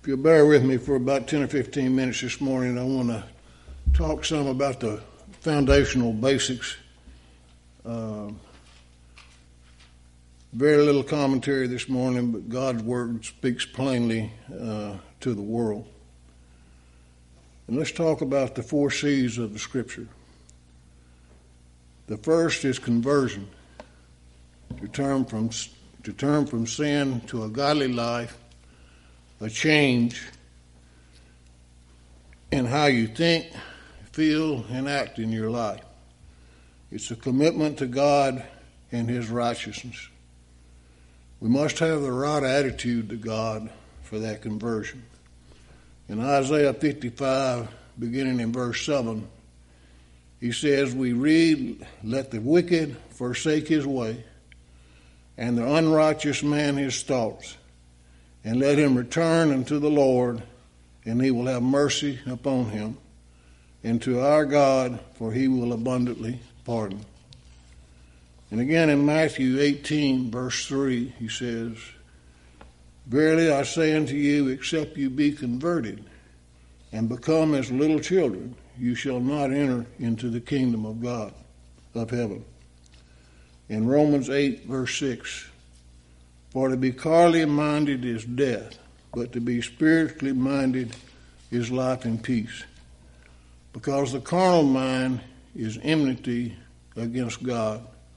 If you'll bear with me for about 10 or 15 minutes this morning, I want to talk some about the foundational basics. Very little commentary this morning, but God's Word speaks plainly to the world. And let's talk about the 4 C's of the Scripture. The first is conversion, to turn from sin to a godly life, a change in how you think, feel, and act in your life. It's a commitment to God and His righteousness. We must have the right attitude to God for that conversion. In Isaiah 55, beginning in verse 7, he says, we read, "Let the wicked forsake his way, and the unrighteous man his thoughts, and let him return unto the Lord, and He will have mercy upon him, and to our God, for He will abundantly pardon." And again in Matthew 18, verse 3, he says, "Verily I say unto you, except you be converted, and become as little children, you shall not enter into the kingdom of God, of heaven." In Romans 8, verse 6, "For to be carnally minded is death, but to be spiritually minded is life and peace. Because the carnal mind is enmity against God.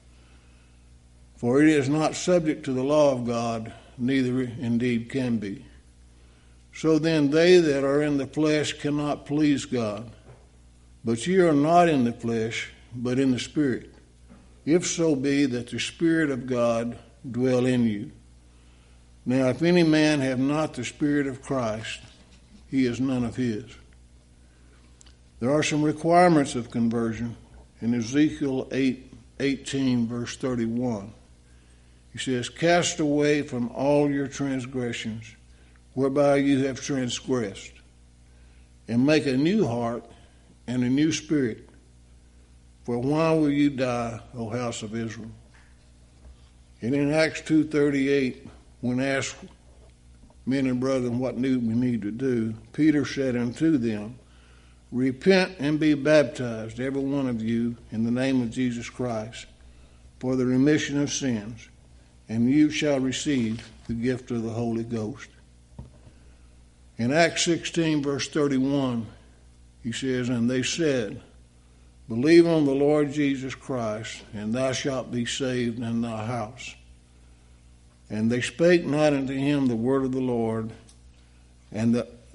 For it is not subject to the law of God, neither indeed can be. So then they that are in the flesh cannot please God. But ye are not in the flesh, but in the Spirit, if so be that the Spirit of God dwell in you. Now if any man have not the Spirit of Christ, he is none of His." There are some requirements of conversion in Ezekiel 8:18, verse 31. He says, "Cast away from all your transgressions, whereby you have transgressed, and make a new heart and a new spirit. For why will you die, O house of Israel?" And in Acts 2:38, when asked, "Men and brethren, what do we need to do?" Peter said unto them, "Repent and be baptized, every one of you, in the name of Jesus Christ, for the remission of sins, and you shall receive the gift of the Holy Ghost." In Acts 16, verse 31, he says, "And they said, Believe on the Lord Jesus Christ, and thou shalt be saved in thy house. And they spake not unto him the word of the Lord, and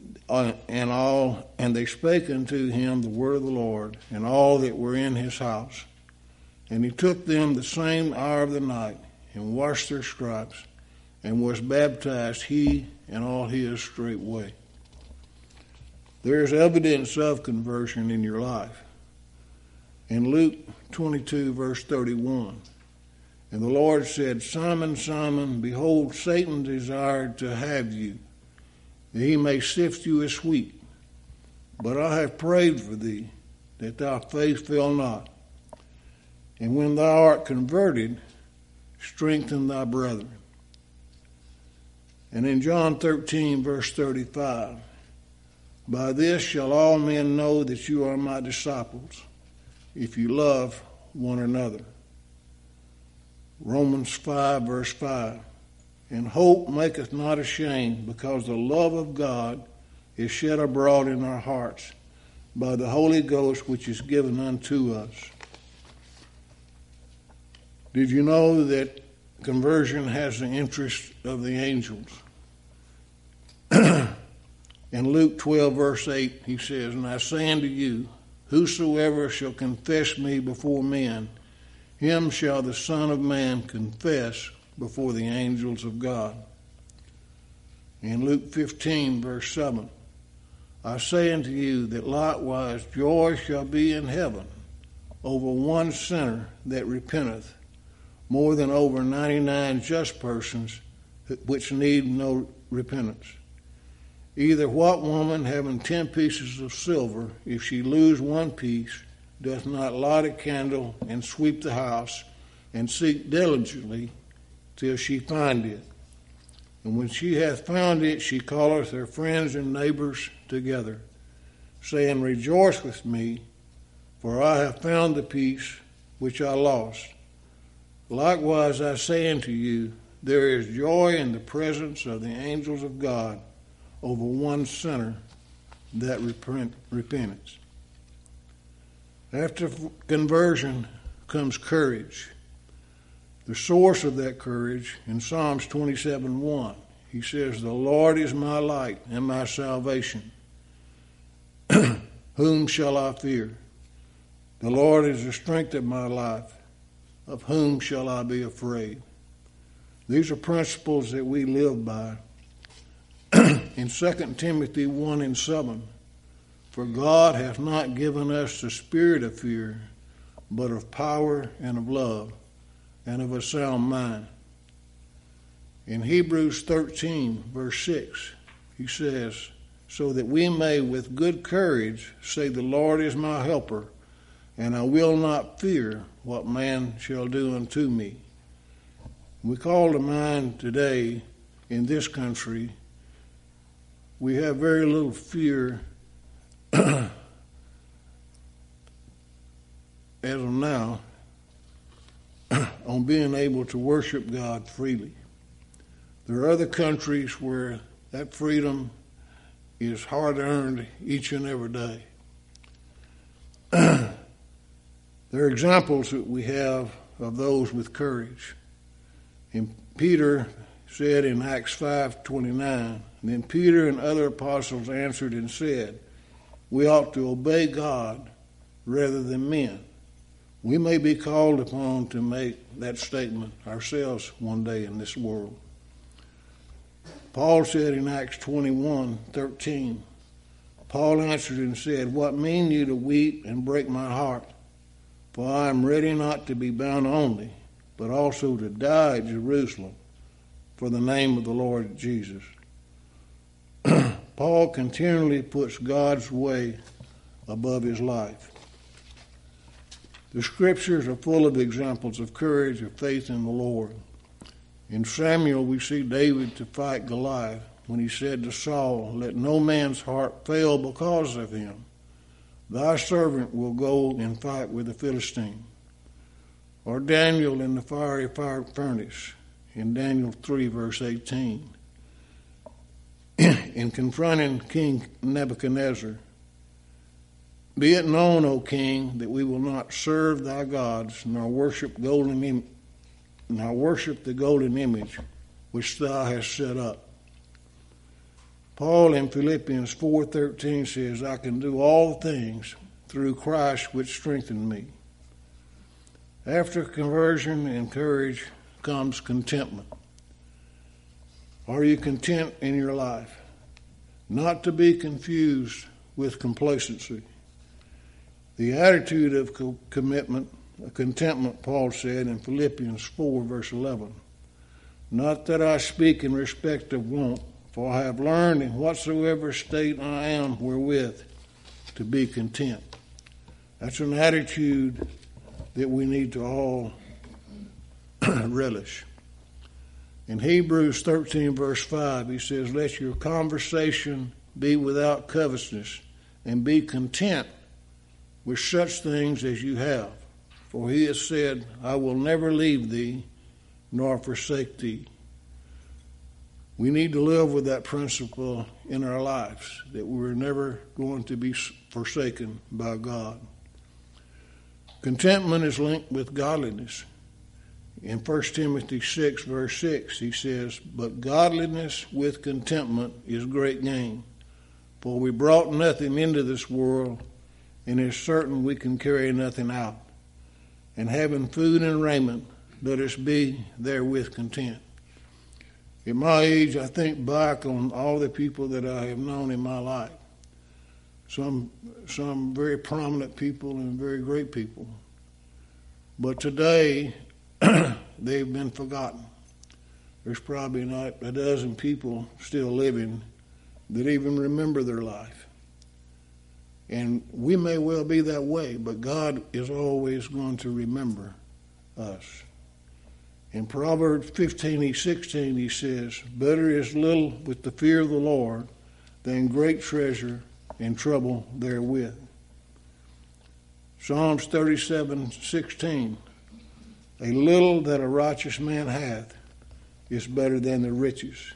they spake unto him the word of the Lord, and all that were in his house. And he took them the same hour of the night, and washed their stripes, and was baptized, he and all his straightway." There is evidence of conversion in your life. In Luke 22, verse 31, "And the Lord said, Simon, Simon, behold, Satan desired to have you, that he may sift you as wheat. But I have prayed for thee, that thy faith fail not. And when thou art converted, strengthen thy brethren." And in John 13, verse 35, "By this shall all men know that you are my disciples, if you love one another." Romans 5, verse 5, "And hope maketh not ashamed, because the love of God is shed abroad in our hearts by the Holy Ghost which is given unto us." Did you know that conversion has the interest of the angels? In Luke 12, verse 8, he says, "And I say unto you, whosoever shall confess me before men, him shall the Son of Man confess before the angels of God." In Luke 15, verse 7, "I say unto you that likewise joy shall be in heaven over one sinner that repenteth, more than over 99 just persons which need no repentance. Either what woman having 10 pieces of silver, if she lose one piece, doth not light a candle and sweep the house and seek diligently till she find it? And when she hath found it, she calleth her friends and neighbors together, saying, Rejoice with me, for I have found the piece which I lost. Likewise I say unto you, there is joy in the presence of the angels of God over one sinner that repenteth. After conversion comes courage. The source of that courage in Psalms 27:1, he says, The Lord is my light and my salvation. Whom shall I fear? The Lord is the strength of my life. Of whom shall I be afraid? These are principles that we live by. In 2 Timothy 1:7, For God hath not given us the spirit of fear, but of power and of love and of a sound mind. In Hebrews 13, verse 6, he says, So that we may with good courage say, The Lord is my helper, and I will not fear what man shall do unto me. We call to mind today in this country, we have very little fear as of now on being able to worship God freely. There are other countries where that freedom is hard earned each and every day. There are examples that we have of those with courage. And Peter said in Acts 5:29, Then Peter and other apostles answered and said, We ought to obey God rather than men. We may be called upon to make that statement ourselves one day in this world. Paul said in Acts 21:13, Paul answered and said, What mean you to weep and break my heart? For I am ready not to be bound only, but also to die at Jerusalem for the name of the Lord Jesus. Paul continually puts God's way above his life. The scriptures are full of examples of courage, of faith in the Lord. In Samuel, we see David to fight Goliath when he said to Saul, Let no man's heart fail because of him. Thy servant will go and fight with the Philistine. Or Daniel in the fiery furnace in Daniel 3, verse 18. In confronting King Nebuchadnezzar, Be it known, O king, that we will not serve thy gods, nor worship the golden image which thou hast set up. Paul in Philippians 4:13 says, I can do all things through Christ which strengthened me. After conversion and courage comes contentment. Are you content in your life? Not to be confused with complacency. The attitude of contentment, Paul said in Philippians 4, verse 11, Not that I speak in respect of want, for I have learned in whatsoever state I am wherewith to be content. That's an attitude that we need to all relish. In Hebrews 13, verse 5, he says, Let your conversation be without covetousness, and be content with such things as you have. For he has said, I will never leave thee, nor forsake thee. We need to live with that principle in our lives, that we're never going to be forsaken by God. Contentment is linked with godliness. In 1 Timothy 6, verse 6, he says, But godliness with contentment is great gain. For we brought nothing into this world, and it is certain we can carry nothing out. And having food and raiment, let us be therewith content. At my age, I think back on all the people that I have known in my life. Some very prominent people and very great people. But today, they've been forgotten. There's probably not a dozen people still living that even remember their life. And we may well be that way, but God is always going to remember us. In Proverbs 15:16 he says, better is little with the fear of the Lord than great treasure and trouble therewith. Psalms 37:16, a little that a righteous man hath is better than the riches.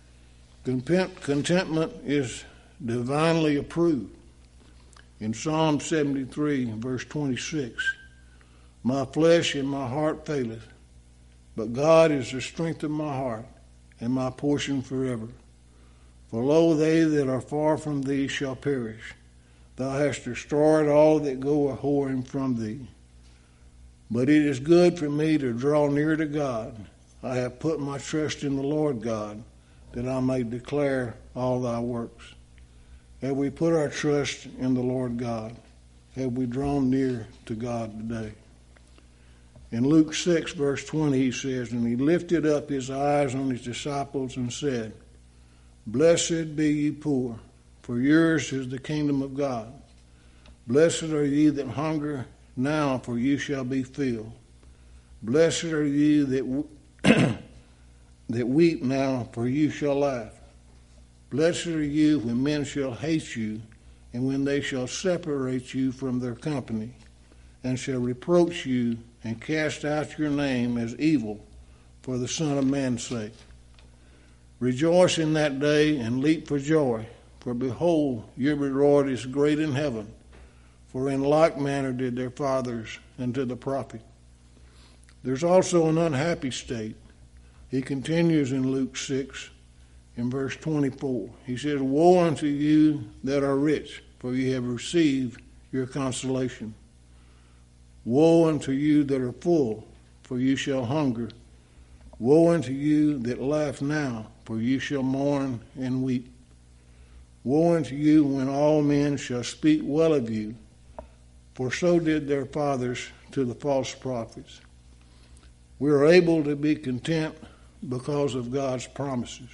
Contentment is divinely approved. In Psalm 73, verse 26, my flesh and my heart faileth, but God is the strength of my heart and my portion forever. For lo, they that are far from thee shall perish. Thou hast destroyed all that go a-whoring from thee. But it is good for me to draw near to God. I have put my trust in the Lord God, that I may declare all thy works. Have we put our trust in the Lord God? Have we drawn near to God today? In Luke 6, verse 20, he says, and he lifted up his eyes on his disciples and said, blessed be ye poor, for yours is the kingdom of God. Blessed are ye that hunger now, for you shall be filled. Blessed are ye that that weep now, for you shall laugh. Blessed are you when men shall hate you, and when they shall separate you from their company, and shall reproach you, and cast out your name as evil for the Son of Man's sake. Rejoice in that day, and leap for joy, for behold, your reward is great in heaven. For in like manner did their fathers unto the prophet. There's also an unhappy state. He continues in Luke 6, in verse 24. He says, woe unto you that are rich, for ye have received your consolation. Woe unto you that are full, for you shall hunger. Woe unto you that laugh now, for you shall mourn and weep. Woe unto you when all men shall speak well of you, for so did their fathers to the false prophets. We are able to be content because of God's promises.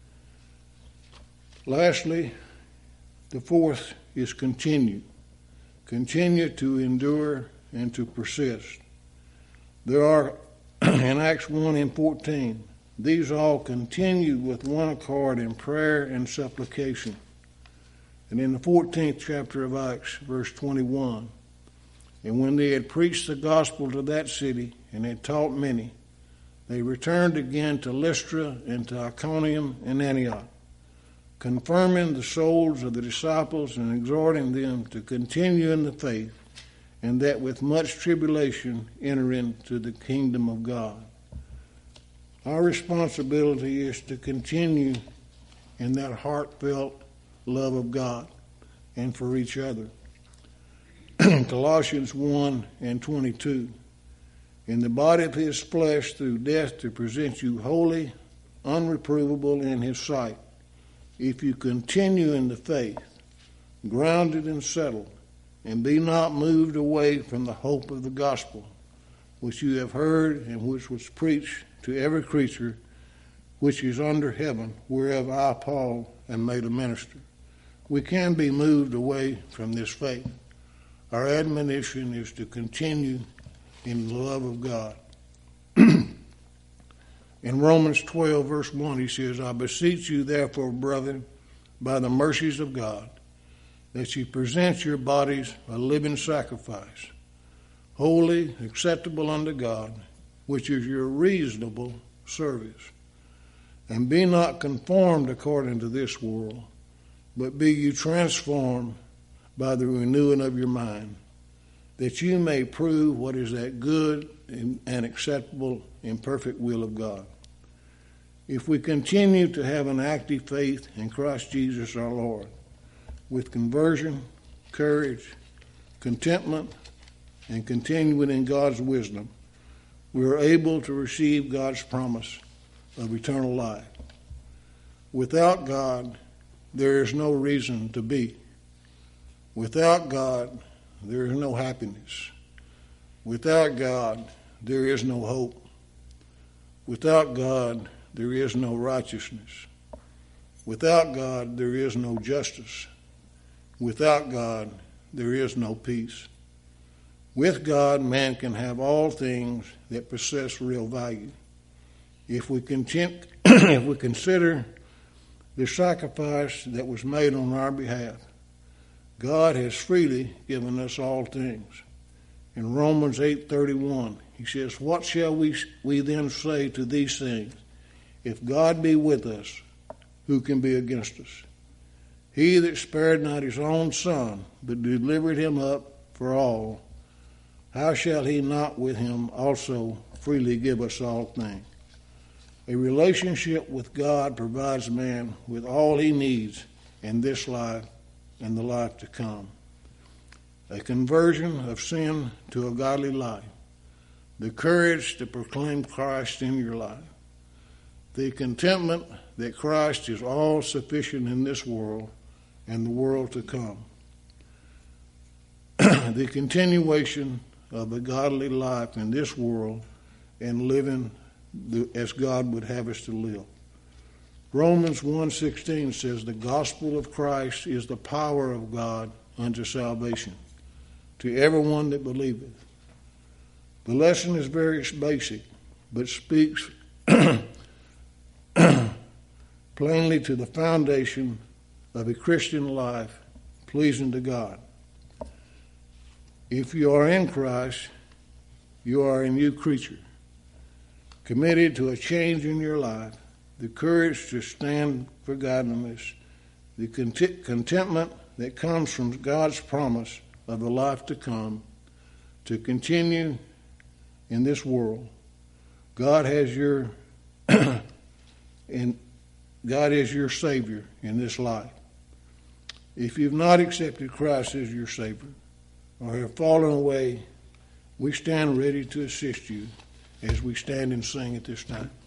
Lastly, the fourth is continue. Continue to endure and to persist. There are, in Acts 1 and 14, these all continued with one accord in prayer and supplication. And in the 14th chapter of Acts, verse 21, and when they had preached the gospel to that city and had taught many, they returned again to Lystra and to Iconium and Antioch, confirming the souls of the disciples and exhorting them to continue in the faith, and that with much tribulation enter into the kingdom of God. Our responsibility is to continue in that heartfelt love of God and for each other. Colossians 1 and 22. In the body of his flesh through death to present you holy, unreprovable in his sight, if you continue in the faith, grounded and settled, and be not moved away from the hope of the gospel, which you have heard and which was preached to every creature which is under heaven, whereof I, Paul, am made a minister. We can be moved away from this faith. Our admonition is to continue in the love of God. In Romans 12, verse 1, he says, I beseech you, therefore, brethren, by the mercies of God, that ye present your bodies a living sacrifice, holy, acceptable unto God, which is your reasonable service. And be not conformed according to this world, but be you transformed by the renewing of your mind, that you may prove what is that good and acceptable and perfect will of God. If we continue to have an active faith in Christ Jesus our Lord, with conversion, courage, contentment, and continuing in God's wisdom, we are able to receive God's promise of eternal life. Without God, there is no reason to be. Without God, there is no happiness. Without God, there is no hope. Without God, there is no righteousness. Without God, there is no justice. Without God, there is no peace. With God, man can have all things that possess real value. If we consider the sacrifice that was made on our behalf, God has freely given us all things. In Romans 8:31, he says, "What shall we then say to these things? If God be with us, who can be against us? He that spared not his own son, but delivered him up for all, how shall he not with him also freely give us all things?" A relationship with God provides man with all he needs in this life and the life to come. A conversion of sin to a godly life, the courage to proclaim Christ in your life, the contentment that Christ is all sufficient in this world and the world to come, the continuation of a godly life in this world and living as God would have us to live. Romans 1:16 says, "The gospel of Christ is the power of God unto salvation to everyone that believeth." The lesson is very basic, but speaks plainly to the foundation of a Christian life pleasing to God. If you are in Christ, you are a new creature, committed to a change in your life, the courage to stand for godliness, the contentment that comes from God's promise of a life to come, to continue in this world. God has your and God is your Savior in this life. If you've not accepted Christ as your Savior or have fallen away, we stand ready to assist you as we stand and sing at this time.